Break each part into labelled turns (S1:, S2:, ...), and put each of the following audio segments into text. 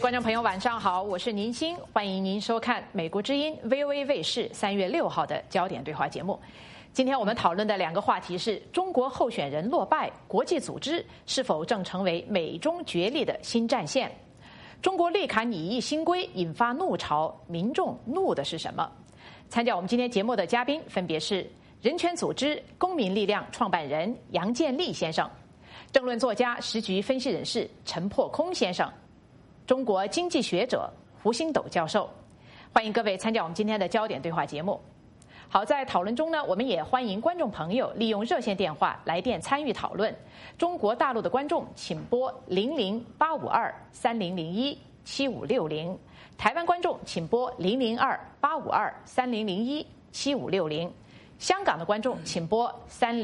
S1: 观众朋友，晚上好，我是宁鑫，欢迎您收看美国之音 VOA 卫视3月6号的焦点对话节目。今天我们讨论的两个话题是：中国候选人落败，国际组织是否正成为美中角力的新战线？中国利卡拟议新规引发怒潮，民众怒的是什么？参加我们今天节目的嘉宾分别是人权组织公民力量创办人杨建立先生，政论作家、时局分析人士陈破空先生，中国经济学者胡星斗教授。欢迎各位参加我们今天的焦点对话节目。好，在讨论中呢，我们也欢迎观众朋友利用热线电话来电参与讨论。中国大陆的观众请拨0085230017560，台湾观众请拨002-852-3001-7560，香港的观众请拨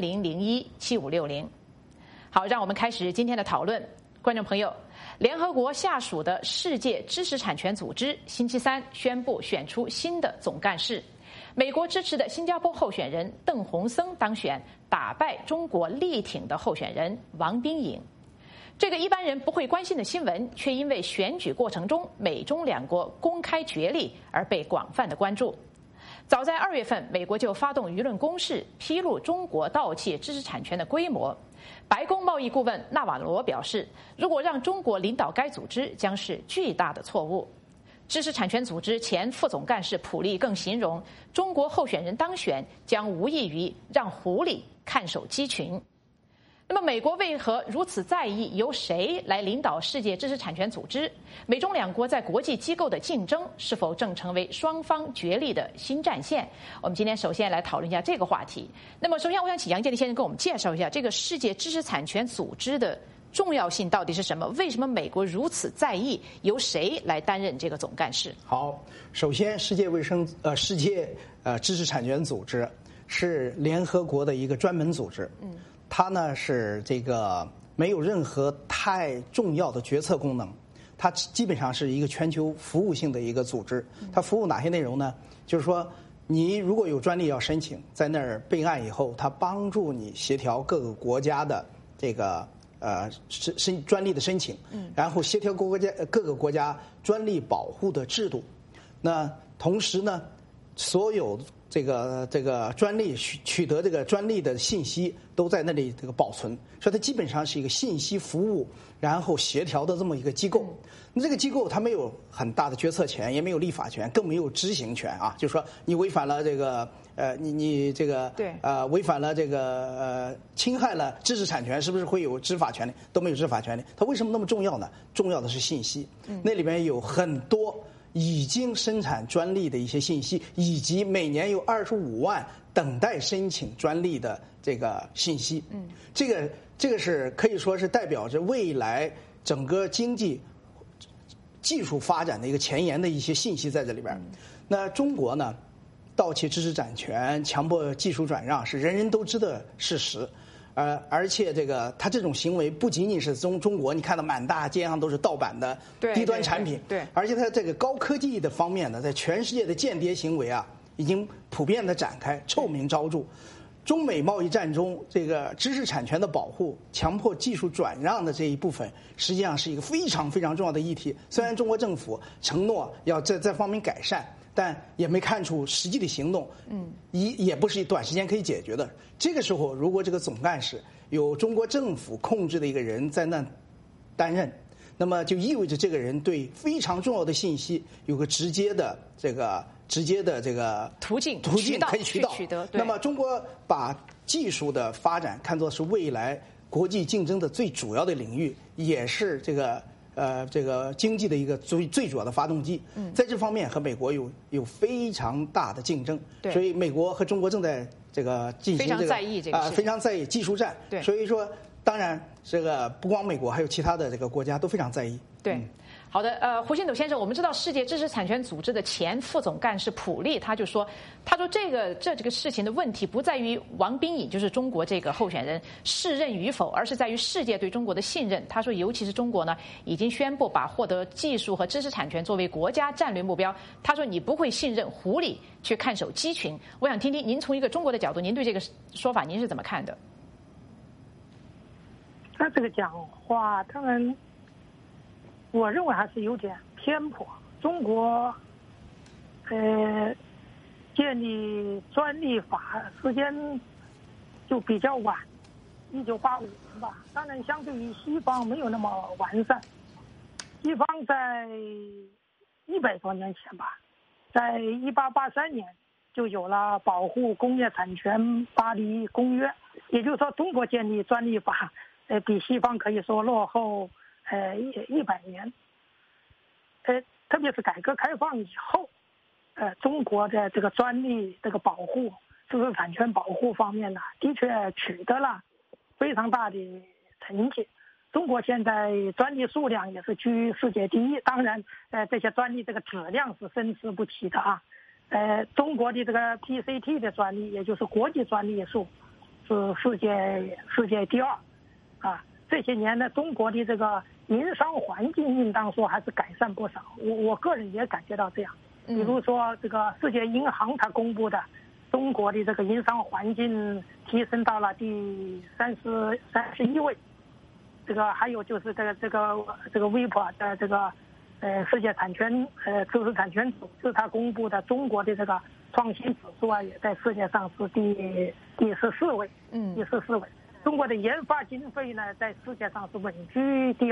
S1: 3001-7560。好，让我们开始今天的讨论。观众朋友，联合国下属的世界知识产权组织星期三宣布选出新的总干事。美国支持的新加坡候选人邓洪森当选，打败中国力挺的候选人王冰颖。这个一般人不会关心的新闻，却因为选举过程中美中两国公开角力而被广泛的关注。早在2月份，美国就发动舆论攻势，披露中国盗窃知识产权的规模。白宫贸易顾问纳瓦罗表示，如果让中国领导该组织，将是巨大的错误。知识产权组织前副总干事普利更形容，中国候选人当选将无异于让狐狸看守鸡群。那么，美国为何如此在意由谁来领导世界知识产权组织？美中两国在国际机构的竞争是否正成为双方角力的新战线？我们今天首先来讨论一下这个话题。那么，首先我想请杨建立先生给我们介绍一下这个世界知识产权组织的重要性到底是什么？为什么美国如此在意由谁来担任这个总干事？
S2: 好，首先世界知识产权组织是联合国的一个专门组织。它呢是这个没有任何太重要的决策功能，它基本上是一个全球服务性的一个组织。它服务哪些内容呢？就是说，你如果有专利要申请，在那儿备案以后，它帮助你协调各个国家的这个专利的申请，然后协调各个国家专利保护的制度。那同时呢，所有这个专利取得这个专利的信息都在那里这个保存，所以它基本上是一个信息服务然后协调的这么一个机构。那这个机构它没有很大的决策权，也没有立法权，更没有执行权啊。就是说你违反了这个你这个违反了这个侵害了知识产权，是不是会有执法权利？都没有执法权利。它为什么那么重要呢？重要的是信息，那里面有很多已经生产专利的一些信息，以及每年有25万等待申请专利的这个信息。这个是可以说是代表着未来整个经济技术发展的一个前沿的一些信息在这里边。那中国呢，盗窃知识产权、强迫技术转让是人人都知的事实。而且他这种行为不仅仅是中国，你看到满大街上都是盗版的低端产品，
S1: 对，
S2: 而且它这个高科技的方面呢，在全世界的间谍行为啊，已经普遍的展开，臭名昭著。中美贸易战中，这个知识产权的保护、强迫技术转让的这一部分，实际上是一个非常非常重要的议题。虽然中国政府承诺要在这方面改善，但也没看出实际的行动，也不是短时间可以解决的。这个时候，如果这个总干事有中国政府控制的一个人在那担任，那么就意味着这个人对非常重要的信息有个直接的这个
S1: 途径
S2: 可以
S1: 取得。
S2: 那么中国把技术的发展看作是未来国际竞争的最主要的领域，也是这个经济的一个最主要的发动机。在这方面和美国有非常大的竞争，所以美国和中国正在这个进行
S1: 非常在意这个
S2: 非常在意技术战。
S1: 对，
S2: 所以说当然这个不光美国，还有其他的这个国家都非常在意。
S1: 对。好的，胡星斗先生，我们知道世界知识产权组织的前副总干事普利他说这个事情的问题不在于王冰颖，就是中国这个候选人适任与否，而是在于世界对中国的信任。他说，尤其是中国呢，已经宣布把获得技术和知识产权作为国家战略目标。他说，你不会信任狐狸去看守鸡群。我想听听您从一个中国的角度，您对这个说法您是怎么看的？
S3: 他这个讲话，我认为还是有点偏颇。中国建立专利法时间就比较晚，1985年吧。当然，相对于西方没有那么完善。西方在100多年前吧，在1883年就有了保护工业产权巴黎公约，也就是说，中国建立专利法，比西方可以说落后100年。特别是改革开放以后，中国的这个专利这个保护、知识产权保护方面呢，的确取得了非常大的成绩。中国现在专利数量也是居世界第一，当然，这些专利这个质量是参差不齐的啊。中国的这个 PCT 的专利，也就是国际专利数，是世界第2，啊。这些年呢，中国的这个营商环境应当说还是改善不少，我个人也感觉到这样。比如说，这个世界银行它公布的中国的这个营商环境提升到了第31位。这个还有就是这个微博的这个世界产权知识产权组织它公布的中国的这个创新指数啊，也在世界上是第14位，第14位。中国的研发经费呢，在世界上是稳居第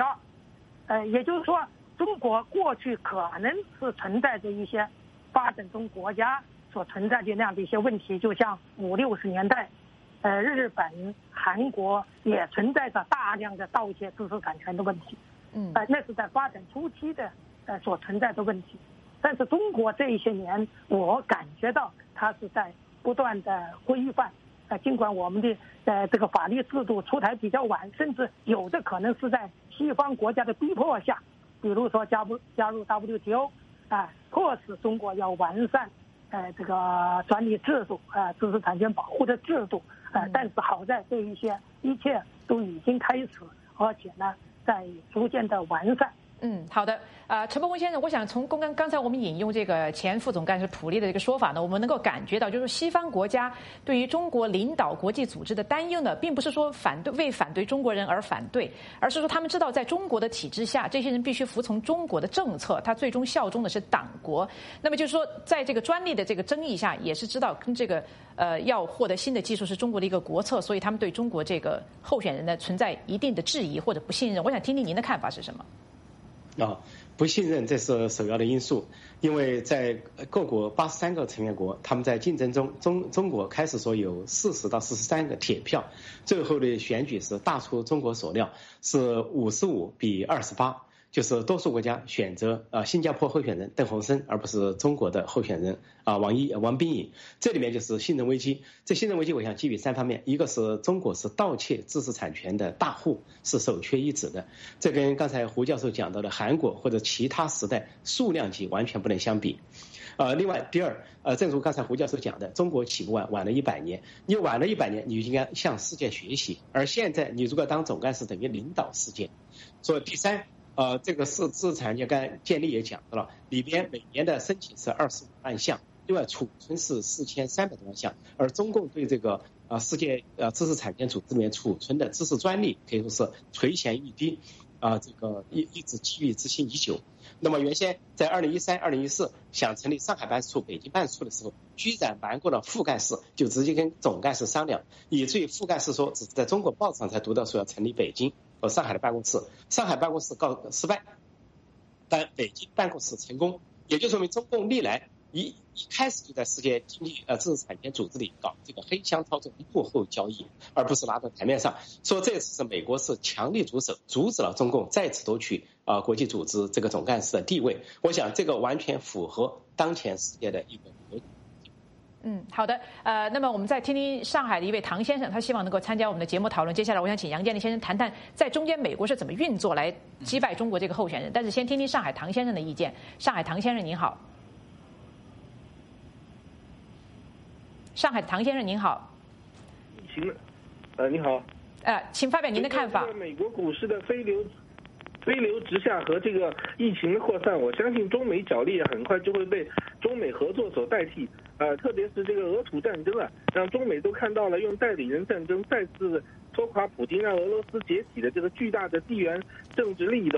S3: 2。也就是说，中国过去可能是存在着一些发展中国家所存在的那样的一些问题，就像50、60年代，日本、韩国也存在着大量的盗窃知识产权的问题。那是在发展初期的所存在的问题。但是中国这一些年，我感觉到它是在不断的规范。尽管我们的这个法律制度出台比较晚，甚至有的可能是在西方国家的逼迫下，比如说加入 WTO， 迫使中国要完善这个专利制度，知识产权保护的制度。但是好在这一切都已经开始，而且呢，在逐渐的完善。
S1: 好的。陈伯文先生，我想从刚才我们引用这个前副总干事普利的这个说法呢，我们能够感觉到，就是西方国家对于中国领导国际组织的担忧呢，并不是说为反对中国人而反对，而是说他们知道在中国的体制下，这些人必须服从中国的政策，他最终效忠的是党国。那么就是说，在这个专利的这个争议下，也是知道跟这个要获得新的技术是中国的一个国策，所以他们对中国这个候选人呢存在一定的质疑或者不信任。我想听听您的看法是什么？
S4: 不信任这是首要的因素，因为在各国83个成员国，他们在竞争中，中国开始说有40到43个铁票，最后的选举是大出中国所料，是55比28。就是多数国家选择新加坡候选人邓洪森，而不是中国的候选人王冰颖。这里面就是信任危机。这信任危机我想基于3方面，一个是中国是盗窃知识产权的大户，是首屈一指的，这跟刚才胡教授讲到的韩国或者其他时代数量级完全不能相比。另外第二，正如刚才胡教授讲的，中国起步晚了100年，你晚了100年，你就应该向世界学习，而现在你如果当总干事，等于领导世界。所以第三，这个知识产权刚才建立也讲到了，里边每年的申请是25万项，另外储存是4300多万项，而中共对这个世界知识产权组织里面储存的知识专利可以说是垂涎欲滴，这个一直觊觎之心已久。那么原先在2013、2014想成立上海办事处、北京办事处的时候，居然瞒过了副干事，就直接跟总干事商量，以至于副干事说只是在中国报纸上才读到说要成立北京和上海的办公室，上海办公室失败，但北京办公室成功，也就说明中共历来一开始就在世界经济知识产权组织里搞这个黑箱操作、幕后交易，而不是拿到台面上。说这次是美国是强力出手，阻止了中共再次夺取国际组织这个总干事的地位。我想这个完全符合当前世界的一个格局。
S1: 好的，那么我们再听听上海的一位唐先生，他希望能够参加我们的节目讨论。接下来我想请杨建立先生谈谈在中间美国是怎么运作来击败中国这个候选人。但是先听听上海唐先生的意见。上海唐先生您好。上海唐先生您好。
S5: 疫情，你好。
S1: 请发表您的看法。
S5: 美国股市的飞流直下和这个疫情的扩散，我相信中美角力很快就会被中美合作所代替。特别是这个俄土战争让中美都看到了用代理人战争再次拖垮普京，让俄罗斯解体的这个巨大的地缘政治利益的话，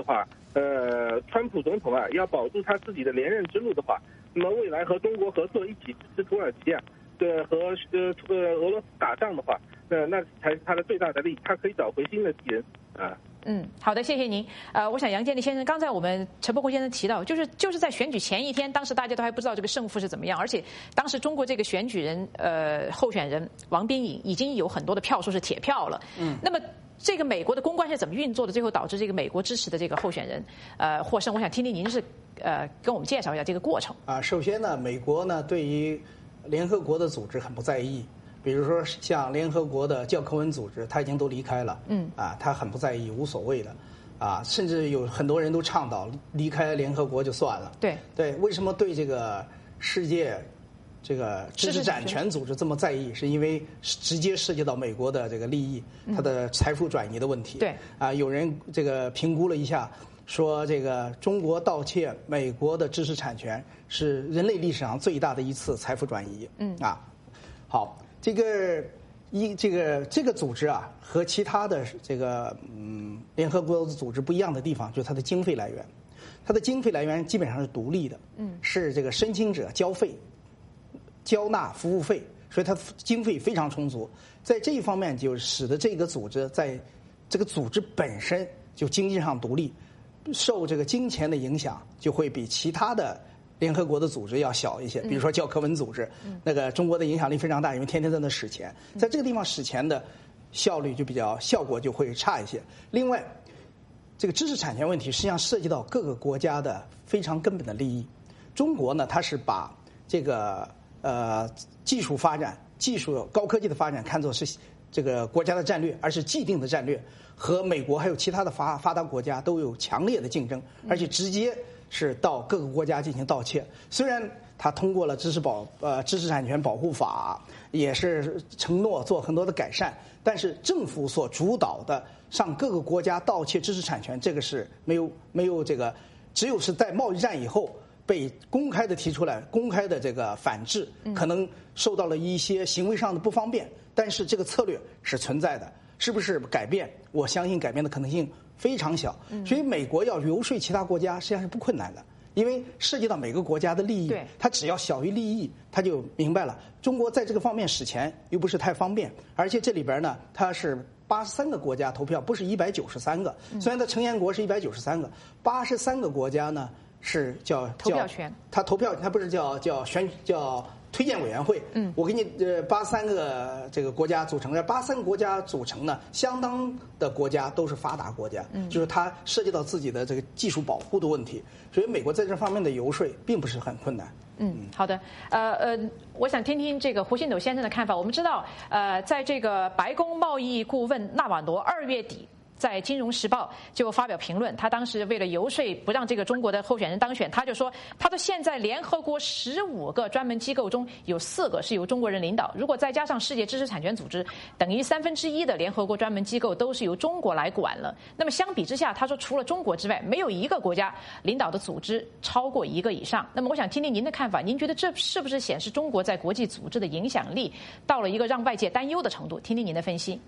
S5: 川普总统啊要保住他自己的连任之路的话，那么未来和中国合作一起支持土耳其啊，和俄罗斯打仗的话，那才是他的最大的利益，他可以找回新的敌人啊。
S1: 好的，谢谢您。我想杨建立先生，刚才我们陈伯宏先生提到，就是在选举前一天，当时大家都还不知道这个胜负是怎么样，而且当时中国这个选举人候选人王斌颖已经有很多的票数是铁票了。那么这个美国的公关是怎么运作的？最后导致这个美国支持的这个候选人获胜。我想听听您是跟我们介绍一下这个过程。
S2: 首先呢，美国呢对于联合国的组织很不在意。比如说像联合国的教科文组织，他已经都离开了，他很不在意，无所谓的，甚至有很多人都倡导离开联合国就算了。对，为什么对这个世界这个知识产权组织这么在意？是因为直接涉及到美国的这个利益，它的财富转移的问题。
S1: 对，
S2: 有人这个评估了一下，说这个中国盗窃美国的知识产权是人类历史上最大的一次财富转移。好。这个组织啊，和其他的这个联合国的组织不一样的地方，就是它的经费来源。它的经费来源基本上是独立的，是这个申请者交纳服务费，所以它经费非常充足。在这一方面，就使得这个组织在这个组织本身就经济上独立，受这个金钱的影响就会比其他的联合国的组织要小一些，比如说教科文组织，那个中国的影响力非常大，因为天天在那使钱，在这个地方使钱的效果就会差一些。另外，这个知识产权问题实际上涉及到各个国家的非常根本的利益。中国呢，它是把这个技术发展、高科技的发展看作是这个国家的战略，而是既定的战略，和美国还有其他的发达国家都有强烈的竞争，而且直接是到各个国家进行盗窃。虽然他通过了知识产权保护法，也是承诺做很多的改善，但是政府所主导的上各个国家盗窃知识产权，这个是没有这个，只有是在贸易战以后被公开的提出来，公开的这个反制，可能受到了一些行为上的不方便，但是这个策略是存在的。是不是改变？我相信改变的可能性非常小。所以美国要游说其他国家实际上是不困难的，因为涉及到每个国家的利益，它只要小于利益，它就明白了。中国在这个方面使钱又不是太方便，而且这里边呢，它是83个国家投票，不是193个。虽然它成员国是193个，83个国家呢是叫
S1: 投票权，
S2: 它投票，它不是叫推荐委员会。我给你83个这个国家组成的，83个国家组成呢，相当的国家都是发达国家，就是它涉及到自己的这个技术保护的问题，所以美国在这方面的游说并不是很困难。
S1: 好的，我想听听这个胡信斗先生的看法。我们知道，在这个白宫贸易顾问纳瓦罗2月底在《金融时报》就发表评论，他当时为了游说不让这个中国的候选人当选，他说现在联合国15个专门机构中有4个是由中国人领导，如果再加上世界知识产权组织，等于1/3的联合国专门机构都是由中国来管了。那么相比之下，他说除了中国之外，没有一个国家领导的组织超过1个以上。那么我想听听您的看法，您觉得这是不是显示中国在国际组织的影响力到了一个让外界担忧的程度？听听您的分析。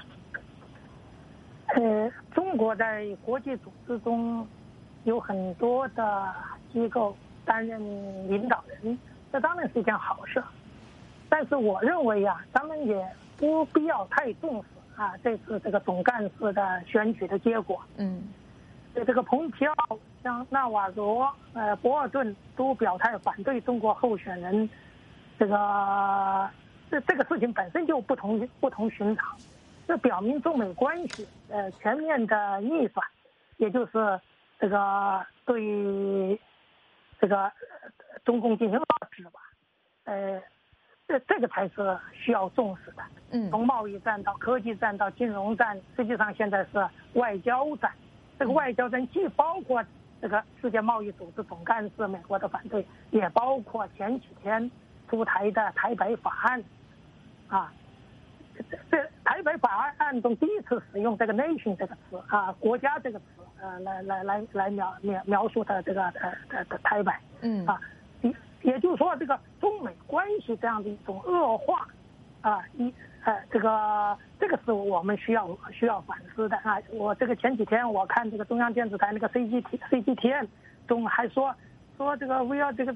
S3: 中国在国际组织中有很多的机构担任领导人，这当然是一件好事。但是我认为咱们也不必要太重视这次这个总干事的选举的结果。这个蓬皮奥、像纳瓦罗、博尔顿都表态反对中国候选人，这个事情本身就不同寻常。这表明中美关系全面的逆转，也就是这个对这个中共进行遏制吧。这个才是需要重视的。从贸易战到科技战到金融战，实际上现在是外交战。这个外交战既包括这个世界贸易组织总干事美国的反对，也包括前几天出台的台北法案这台北法案中第一次使用这个 nation 这个词国家这个词来描述的这个台北也就是说这个中美关系这样的一种恶化这个是我们需要反思的啊。我这个前几天我看这个中央电视台那个 CGTN 中还说这个we are这个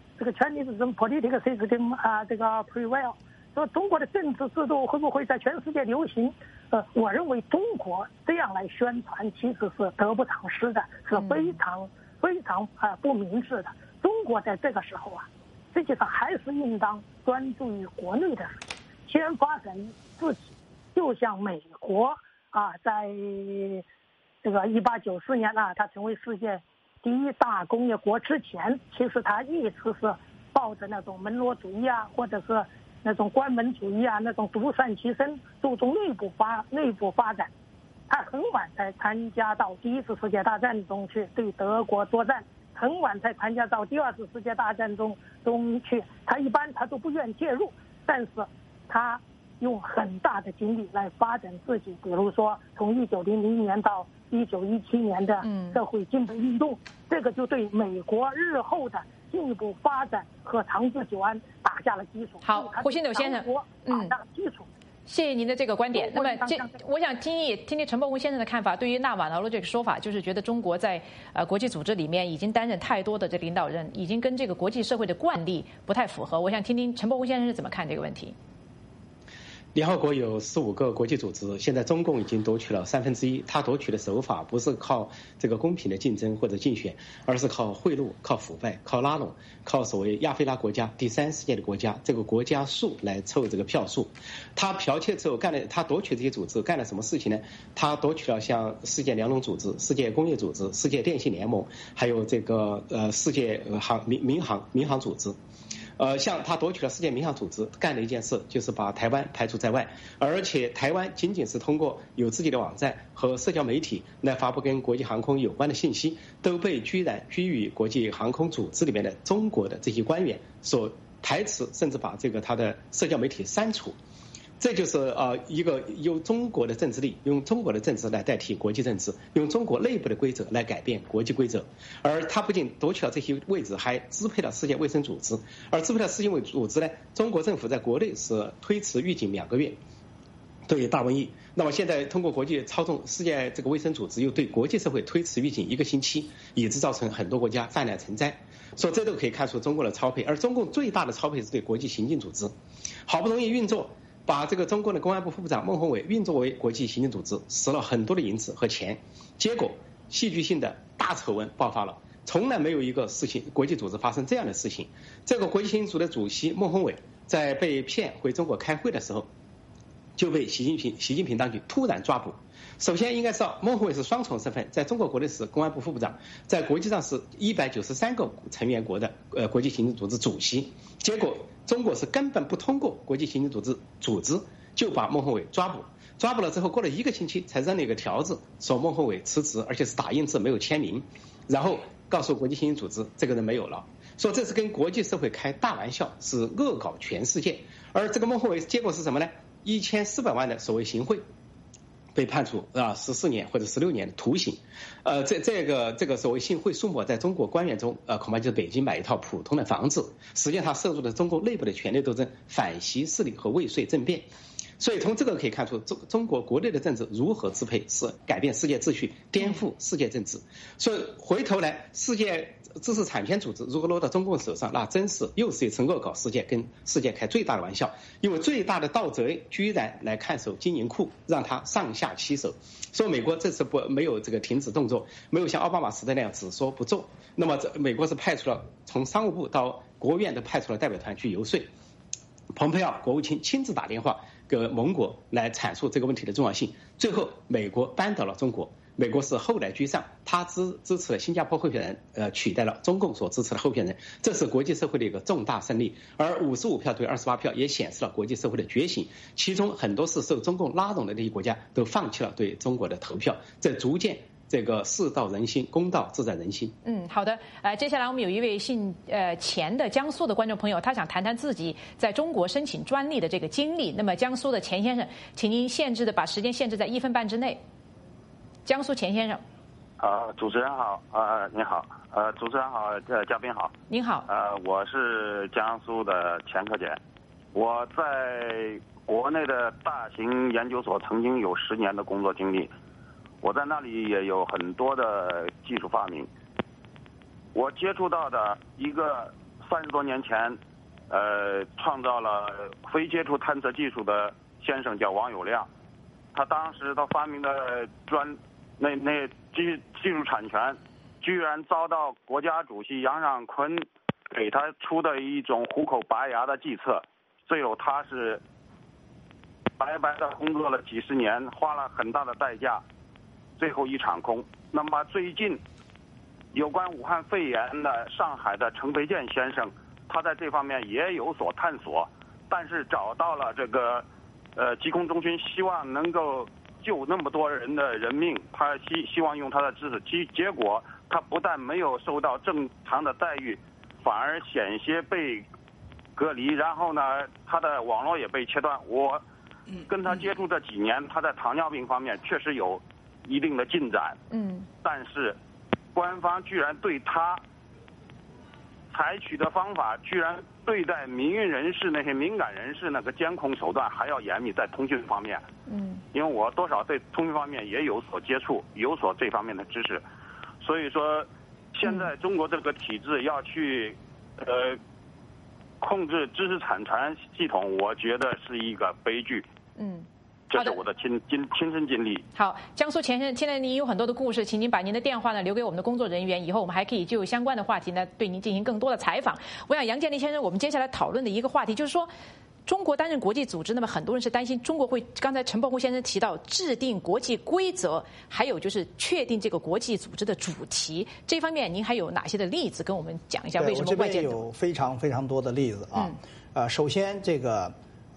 S3: Chinese political system 啊，这个 prevail， 说中国的政治制度会不会在全世界流行？我认为中国这样来宣传其实是得不偿失的，是非常不明智的。中国在这个时候啊，实际上还是应当专注于国内的事情，先发展自己。就像美国啊，在这个1894年啊，它成为世界第一大工业国之前，其实它一直是抱着那种门罗主义啊，或者是那种关门主义啊，那种独善其身，注重内部发展。他很晚才参加到第一次世界大战中去对德国作战，很晚才参加到第二次世界大战中去。他一般都不愿介入，但是他用很大的精力来发展自己，比如说从1900年到1917年的社会进步运动，这个就对美国日后的进一步发展和长治久安打下了基础。
S1: 好，胡新柳先生，
S3: 打下了基础。
S1: 谢谢您的这个观点。那么，我想听听陈伯宏先生的看法。对于纳瓦劳罗这个说法，就是觉得中国在国际组织里面已经担任太多的这领导人，已经跟这个国际社会的惯例不太符合。我想听听陈伯宏先生是怎么看这个问题。
S4: 联合国有15个国际组织，现在中共已经夺取了1/3，他夺取的手法不是靠这个公平的竞争或者竞选，而是靠贿赂、靠腐败、靠拉拢、靠所谓亚非拉国家、第三世界的国家这个国家数来凑这个票数。他剽窃之后他夺取这些组织干了什么事情呢？他夺取了像世界粮农组织、世界工业组织、世界电信联盟，还有这个世界民航组织。像他夺取了世界民航组织，干的一件事就是把台湾排除在外，而且台湾仅仅是通过有自己的网站和社交媒体来发布跟国际航空有关的信息，都被居于国际航空组织里面的中国的这些官员所排斥，甚至把这个他的社交媒体删除。这就是一个用中国的政治力，用中国的政治来代替国际政治，用中国内部的规则来改变国际规则。而他不仅夺取了这些位置，还支配了世界卫生组织。而支配了世界卫生组织呢，中国政府在国内是推迟预警2个月，对于大瘟疫。那么现在通过国际操纵世界这个卫生组织，又对国际社会推迟预警1个星期，以致造成很多国家泛滥成灾。所以这都可以看出中共的操配。而中共最大的操配是对国际刑警组织，好不容易运作。把这个中国的公安部副部长孟宏伟运作为国际刑警组织，使了很多的银子和钱，结果戏剧性的大丑闻爆发了。从来没有一个事情国际组织发生这样的事情。这个国际刑警组织的主席孟宏伟在被骗回中国开会的时候，就被习近平当局突然抓捕。首先应该知道，孟宏伟是双重身份，在中国国内是公安部副部长，在国际上是193个成员国的国际刑警组织主席。结果中国是根本不通过国际刑警组织就把孟宏伟抓捕了之后，过了1个星期才扔了一个条子，说孟宏伟辞职，而且是打印字没有签名，然后告诉国际刑警组织这个人没有了，说这是跟国际社会开大玩笑，是恶搞全世界。而这个孟宏伟结果是什么呢？1400万的所谓行贿，被判处14年或者16年的徒刑。这个所谓行贿数目在中国官员中恐怕就是北京买一套普通的房子。实际上他涉入的中共内部的权力斗争、反习势力和未遂政变。所以从这个可以看出，中国国内的政治如何支配，是改变世界秩序、颠覆世界政治。所以回头来，世界知识产权组织如果落到中共手上，那真是又是一次恶搞世界，跟世界开最大的玩笑。因为最大的盗贼居然来看守金银库，让他上下其手。说美国这次没有这个停止动作，没有像奥巴马时代那样只说不做。那么美国是派出了从商务部到国务院都派出了代表团去游说。蓬佩奥国务卿亲自打电话给盟国来阐述这个问题的重要性。最后美国扳倒了中国，美国是后来居上，他支持了新加坡候选人，取代了中共所支持的候选人，这是国际社会的一个重大胜利。而55票对28票也显示了国际社会的觉醒，其中很多是受中共拉拢的那些国家都放弃了对中国的投票，这逐渐这个事到人心，公道自在人心。
S1: 好的。接下来我们有一位姓钱的江苏的观众朋友，他想谈谈自己在中国申请专利的这个经历。那么江苏的钱先生，请您把时间限制在1分半之内。江苏钱先生。
S6: 主持人好，你好，主持人好，嘉宾好。
S1: 您好。
S6: 我是江苏的钱克俭，我在国内的大型研究所曾经有10年的工作经历，我在那里也有很多的技术发明。我接触到的一个30多年前，创造了非接触探测技术的先生叫王友亮，他当时他发明的技术产权，居然遭到国家主席杨尚昆给他出的一种虎口拔牙的计策，最后他是白白的工作了几10年，花了很大的代价，最后一场空。那么最近有关武汉肺炎的上海的陈培建先生，他在这方面也有所探索，但是找到了这个疾控中心，希望能够救那么多人的人命，他希望用他的知识，结果他不但没有受到正常的待遇，反而险些被隔离，然后呢他的网络也被切断。我跟他接触这几年，他在糖尿病方面确实有一定的进展，但是官方居然对他采取的方法，居然对待民运人士那些敏感人士那个监控手段还要严密，在通讯方面。因为我多少对通讯方面也有所接触，有所这方面的知识，所以说现在中国这个体制要去控制知识产权系统，我觉得是一个悲剧。这是我的亲身经历。好，江苏钱先生，现在您有很多的故事，请您把您的电话呢留给我们的工作人员，以后我们还可以就相关的话题呢对您进行更多的采访。我想杨建立先生，我们接下来讨论的一个话题就是说，中国担任国际组织，那么很多人是担心中国会，刚才陈伯宏先生提到制定国际规则，还有就是确定这个国际组织的主题，这方面您还有哪些的例子跟我们讲一下？为什么外界？
S2: 我这边有非常非常多的例子啊。首先这个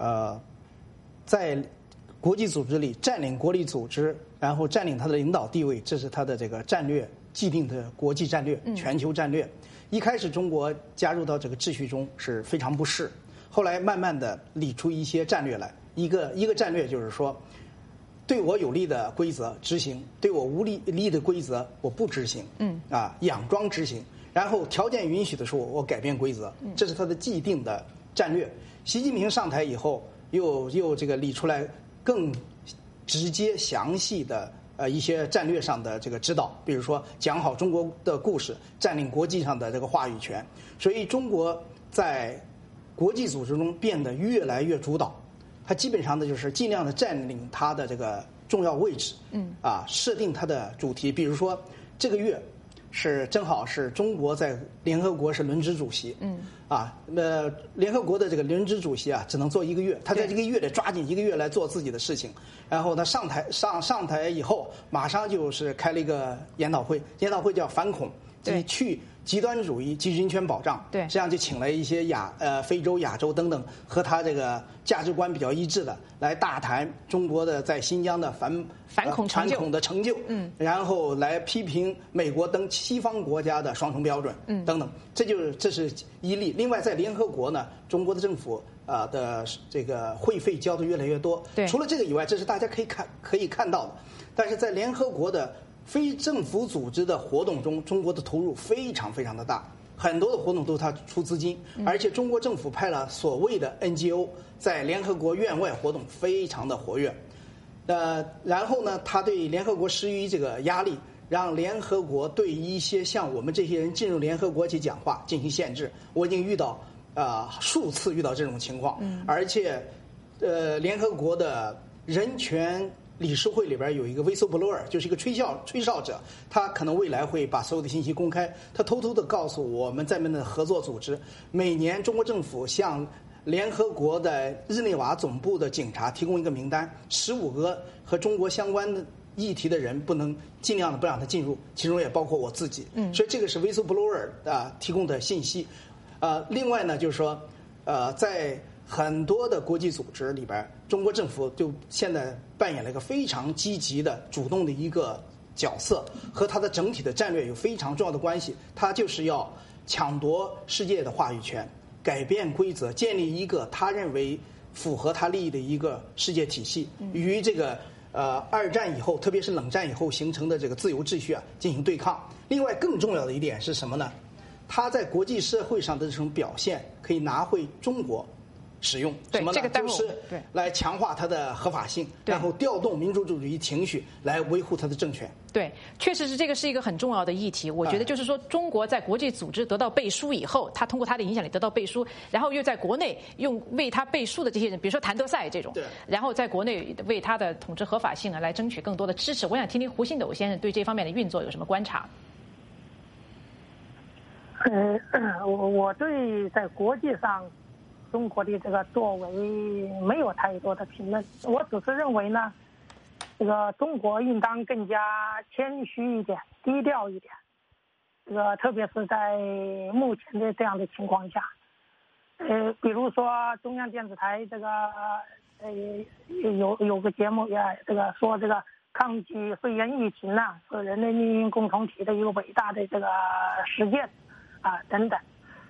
S2: 在国际组织里占领国际组织，然后占领它的领导地位，这是它的这个战略既定的国际战略、全球战略。一开始中国加入到这个秩序中是非常不适，后来慢慢的理出一些战略来。一个战略就是说，对我有利的规则执行，对我无利的规则我不执行。佯装执行，然后条件允许的时候我改变规则，这是它的既定的战略。习近平上台以后，又这个理出来更直接详细的一些战略上的这个指导，比如说讲好中国的故事，占领国际上的这个话语权。所以中国在国际组织中变得越来越主导，它基本上的就是尽量的占领它的这个重要位置，设定它的主题。比如说这个月正好是中国在联合国是轮值主席，联合国的这个轮值主席只能做1个月，他在这个月里抓紧1个月来做自己的事情，然后他上台以后，马上就是开了一个研讨会叫反恐，去极端主义及人权保障，这样就请了一些非洲、亚洲等等和他这个价值观比较一致的来大谈中国的在新疆的反恐的成就，然后来批评美国等西方国家的双重标准，等等，这是一例。另外，在联合国呢，中国的政府的这个会费交的越来越多。除了这个以外，这是大家可以看到的。但是在联合国的非政府组织的活动中，中国的投入非常非常的大，很多的活动都是他出资金，而且中国政府派了所谓的 NGO 在联合国院外活动非常的活跃。然后呢，他对联合国施予这个压力，让联合国对一些像我们这些人进入联合国去讲话进行限制。我已经数次遇到这种情况，而且联合国的人权理事会里边有一个 whistleblower， 就是一个吹哨者，他可能未来会把所有的信息公开。他偷偷的告诉我们在内的合作组织，每年中国政府向联合国的日内瓦总部的警察提供一个名单，15个和中国相关的议题的人尽量的不让他进入，其中也包括我自己。所以这个是 whistleblower 提供的信息。另外呢，就是说在很多的国际组织里边，中国政府就现在扮演了一个非常积极的、主动的一个角色，和它的整体的战略有非常重要的关系。它就是要抢夺世界的话语权，改变规则，建立一个他认为符合他利益的一个世界体系，与这个二战以后，特别是冷战以后形成的这个自由秩序进行对抗。另外，更重要的一点是什么呢？他在国际社会上的这种表现，可以拿回中国使用。
S1: 对
S2: 什么呢？
S1: 这个待会
S2: 就是
S1: 对
S2: 来强化它的合法性，
S1: 对
S2: 然后调动民族主义情绪来维护它的政权。
S1: 对，确实是这个是一个很重要的议题。我觉得就是说，中国在国际组织得到背书以后，他通过他的影响力得到背书，然后又在国内用为他背书的这些人，比如说谭德赛这种，
S2: 对，
S1: 然后在国内为他的统治合法性来争取更多的支持。我想听听胡信斗先生对这方面的运作有什么观察？
S3: 我对在国际上中国的这个作为没有太多的评论，我只是认为呢，这个中国应当更加谦虚一点、低调一点。这个特别是在目前的这样的情况下，比如说中央电视台这个有个节目也这个说这个抗击肺炎疫情呢是人类命运共同体的一个伟大的这个实践啊等等，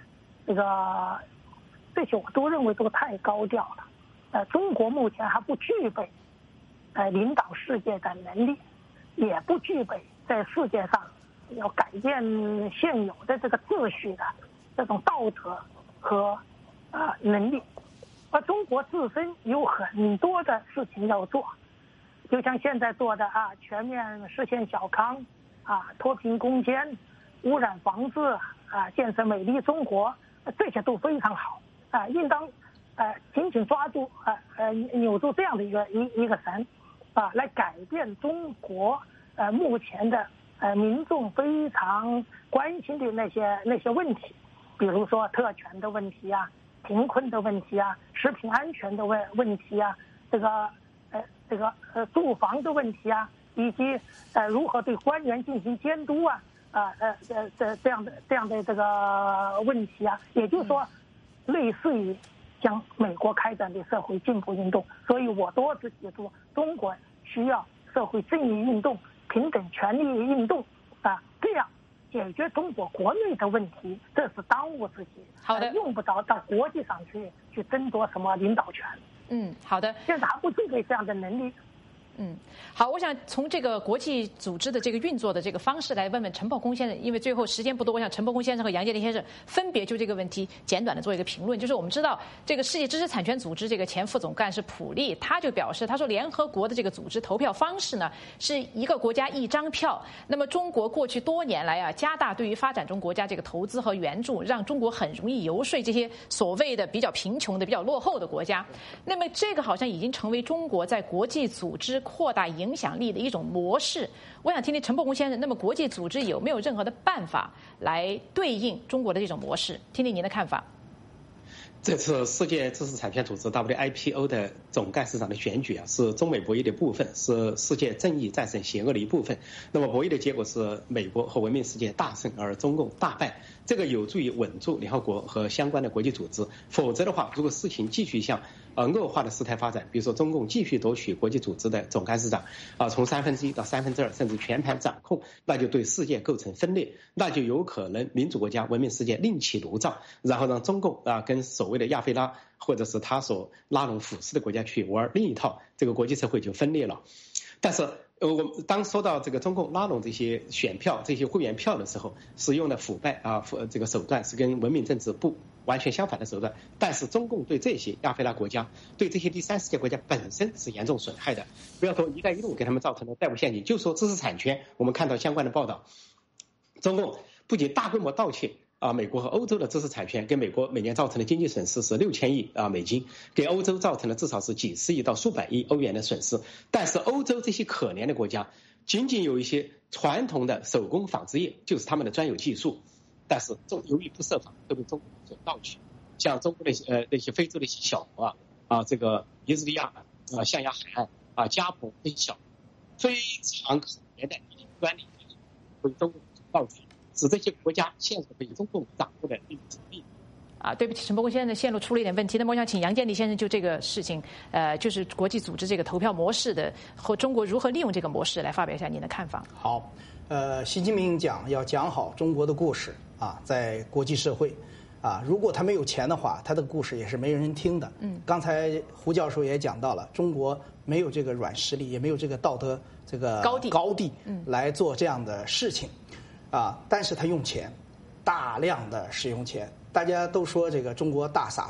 S3: 这些我都认为这个太高调了。中国目前还不具备领导世界的能力，也不具备在世界上要改变现有的这个秩序的这种道德和能力，而中国自身有很多的事情要做，就像现在做的全面实现小康脱贫攻坚、污染防治建设美丽中国，这些都非常好应当紧紧抓住扭住这样的一个绳来改变中国目前的民众非常关心的那些问题，比如说特权的问题贫困的问题食品安全的问题这个住房的问题以及如何对官员进行监督这样的这个问题也就是说，类似于像美国开展的社会进步运动，所以我多次提出，中国需要社会正义运动、平等权利运动这样解决中国国内的问题，这是当务之急。
S1: 好的，
S3: 用不着到国际上去争夺什么领导权。
S1: 好的，
S3: 现在还不具备这样的能力。
S1: 好，我想从这个国际组织的这个运作的这个方式来问问陈伯公先生，因为最后时间不多，我想陈伯公先生和杨洁篪先生分别就这个问题简短的做一个评论。就是我们知道这个世界知识产权组织这个前副总干事普利，他就表示，他说联合国的这个组织投票方式呢是一个国家一张票。那么中国过去多年来加大对于发展中国家这个投资和援助，让中国很容易游说这些所谓的比较贫穷的、比较落后的国家。那么这个好像已经成为中国在国际组织扩大影响力的一种模式。我想听听陈伯公先生，那么国际组织有没有任何的办法来对应中国的这种模式？听听您的看法。
S4: 这次世界知识产权组织 WIPO 的总干事长的选举是中美博弈的部分，是世界正义战胜邪恶的一部分。那么博弈的结果是美国和文明世界大胜，而中共大败。这个有助于稳住联合国和相关的国际组织，否则的话，如果事情继续向恶化的事态发展，比如说中共继续夺取国际组织的总干事长从1/3到2/3，甚至全盘掌控，那就对世界构成分裂，那就有可能民主国家、文明世界另起炉灶，然后让中共跟所谓的亚非拉或者是他所拉拢腐蚀的国家去玩另一套，这个国际社会就分裂了。但是我们当说到这个中共拉拢这些选票、这些会员票的时候，使用的腐败这个手段是跟文明政治不完全相反的手段。但是中共对这些亚非拉国家、对这些第三世界国家本身是严重损害的。不要说一带一路给他们造成的债务陷阱，就说知识产权，我们看到相关的报道，中共不仅大规模盗窃美国和欧洲的知识产权，给美国每年造成的经济损失是6000亿美金，给欧洲造成的至少是几十亿到数百亿欧元的损失。但是欧洲这些可怜的国家，仅仅有一些传统的手工纺织业，就是他们的专有技术，但是由于不设防，都被中国所盗取。像中国的那些非洲的一些小国这个尼日利亚象牙海岸加蓬这些小非常可怜的一些专利被中国盗取，使这些国家陷入被中共掌握的利益。
S1: 对不起，陈伯公先生的线路出了一点问题。那么我想请杨洁篪先生就这个事情，就是国际组织这个投票模式的和中国如何利用这个模式来发表一下您的看法。
S2: 好，习近平要讲好中国的故事在国际社会如果他没有钱的话，他的故事也是没人听的。刚才胡教授也讲到了，中国没有这个软实力，也没有这个道德这个高地来做这样的事情但是他用钱，大量的使用钱。大家都说这个中国大撒币，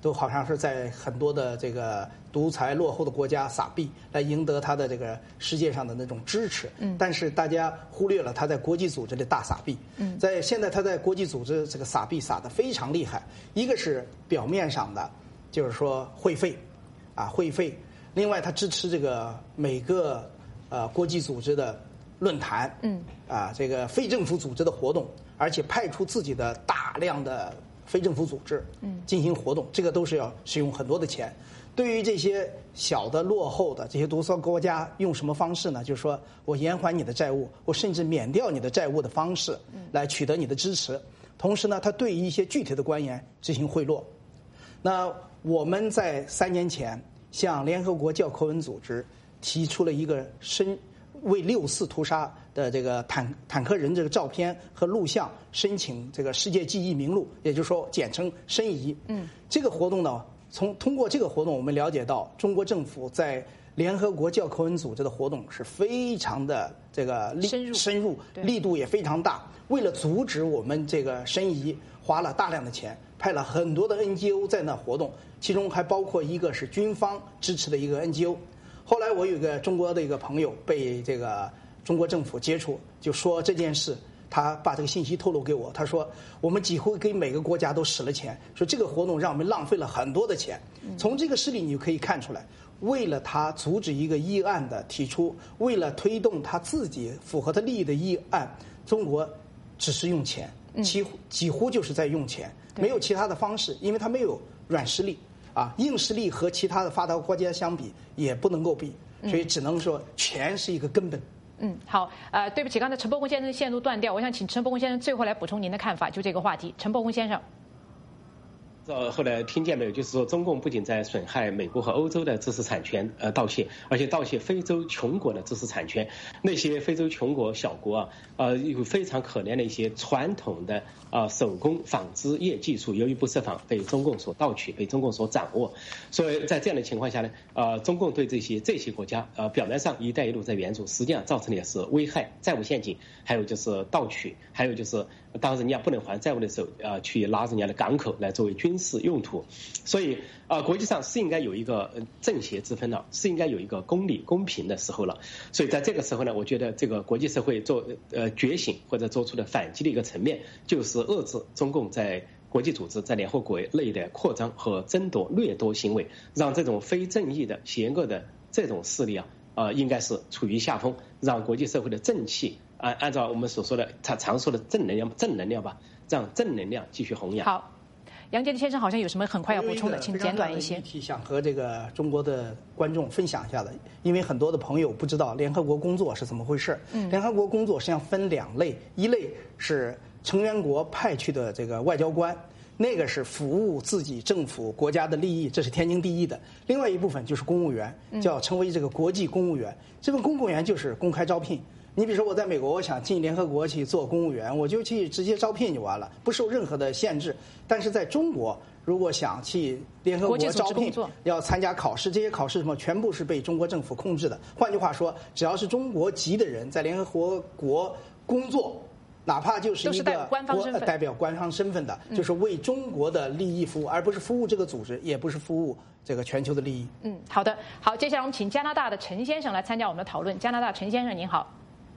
S2: 都好像是在很多的这个独裁落后的国家撒币，来赢得他的这个世界上的那种支持。但是大家忽略了他在国际组织的大撒币。在现在他在国际组织这个撒币撒得非常厉害，一个是表面上的，就是说会费，会费。另外，他支持这个每个国际组织的论坛，这个非政府组织的活动，而且派出自己的大量的非政府组织进行活动，这个都是要使用很多的钱。对于这些小的落后的这些独裁国家，用什么方式呢？就是说我延缓你的债务，我甚至免掉你的债务的方式来取得你的支持。同时呢，他对于一些具体的官员进行贿赂。那我们在3年前向联合国教科文组织提出了一个为6·4屠杀的这个坦克人这个照片和录像申请这个世界记忆名录，也就是说简称申遗。这个活动呢，通过这个活动，我们了解到中国政府在联合国教科文组织的活动是非常的这个深入，力度也非常大。为了阻止我们这个申遗，花了大量的钱，派了很多的 NGO 在那活动，其中还包括一个是军方支持的一个 NGO。后来我有一个中国的一个朋友被这个中国政府接触，就说这件事，他把这个信息透露给我。他说我们几乎给每个国家都使了钱，说这个活动让我们浪费了很多的钱。从这个事例你就可以看出来，为了他阻止一个议案的提出，为了推动他自己符合他利益的议案，中国只是用钱，几乎就是在用钱，没有其他的方式，因为他没有软实力。硬实力和其他的发达国家相比也不能够比，所以只能说钱是一个根本。
S1: 好，对不起，刚才陈伯公先生的线路断掉，我想请陈伯公先生最后来补充您的看法，就这个话题。陈伯公先生。
S4: 后来听见没有？就是说，中共不仅在损害美国和欧洲的知识产权盗窃，而且盗窃非洲穷国的知识产权。那些非洲穷国小国有非常可怜的一些传统的手工纺织业技术，由于不设防被中共所盗取，被中共所掌握。所以在这样的情况下呢，中共对这些国家表面上“一带一路”在援助，实际上造成的也是危害、债务陷阱，还有就是盗取，还有就是当人家不能还债务的时候，去拉人家的港口来作为军事用途。所以国际上是应该有一个正邪之分了，是应该有一个公理公平的时候了。所以在这个时候呢，我觉得这个国际社会觉醒或者做出的反击的一个层面，就是遏制中共在国际组织在联合国内的扩张和争夺掠夺行为，让这种非正义的邪恶的这种势力应该是处于下风，让国际社会的正气按照我们所说的他常说的正能量吧，让正能量继续弘扬。
S1: 好，杨洁篪先生好像有什么很快要补充的，请简短一些。
S2: 想和这个中国的观众分享一下的，因为很多的朋友不知道联合国工作是怎么回事。联合国工作实际上分2类，一类是成员国派去的这个外交官，那个是服务自己政府国家的利益，这是天经地义的。另外一部分就是公务员，叫成为这个国际公务员。这份公务员就是公开招聘。你比如说我在美国，我想进联合国去做公务员，我就去直接招聘就完了，不受任何的限制。但是在中国，如果想去联合国招聘，要参加考试，这些考试全部是被中国政府控制的。换句话说，只要是中国籍的人在联合国工作，哪怕就是一个代表官方身份的，就是为中国的利益服务，而不是服务这个组织，也不是服务这个全球的利益。
S1: 好的，好，接下来我们请加拿大的陈先生来参加我们的讨论。加拿大陈先生您好。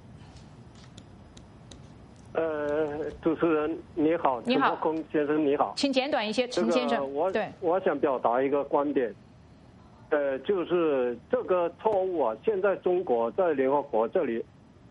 S7: 主持人你好，
S1: 你好，
S7: 陈伯公先生你好，
S1: 请简短一些，陈先生。
S7: 我想表达一个观点，就是这个错误现在中国在联合国这里，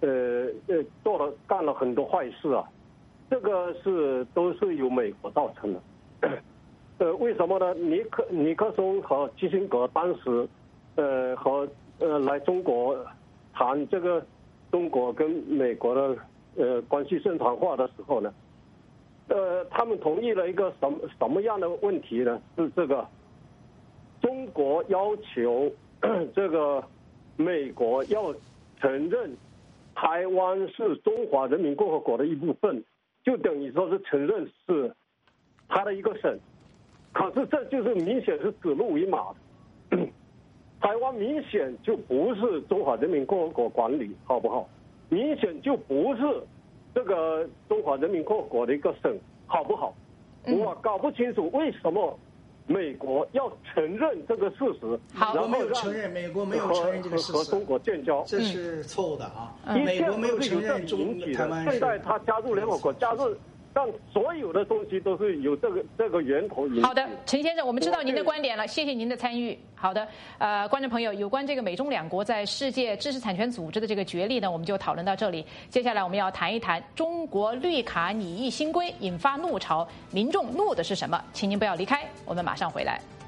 S7: 干了很多坏事这个都是由美国造成的。为什么呢？尼克松和基辛格当时，来中国谈这个中国跟美国的。关系正常化的时候呢，他们同意了一个什么样的问题呢？是这个中国要求这个美国要承认台湾是中华人民共和国的一部分，就等于说是承认是他的一个省。可是这就是明显是指鹿为马的，台湾明显就不是中华人民共和国管理，好不好？明显就不是这个中华人民共和国的一个省，好不好？我搞不清楚为什么美国要承认这个事实，
S1: 好，
S7: 然后
S2: 没有承认，美国没有承认这个事实，
S7: 和中国建交，
S2: 这是错误的啊。
S7: 一
S2: 美国没有承认台湾。
S7: 现在他加入联合国，加入。但所有的东西都是有这个源头引起。
S1: 好的，陈先生，我们知道您的观点了，谢谢您的参与。好的，观众朋友，有关这个美中两国在世界知识产权组织的这个决议呢，我们就讨论到这里。接下来我们要谈一谈中国绿卡拟议新规引发怒潮，民众怒的是什么？请您不要离开，我们马上回来。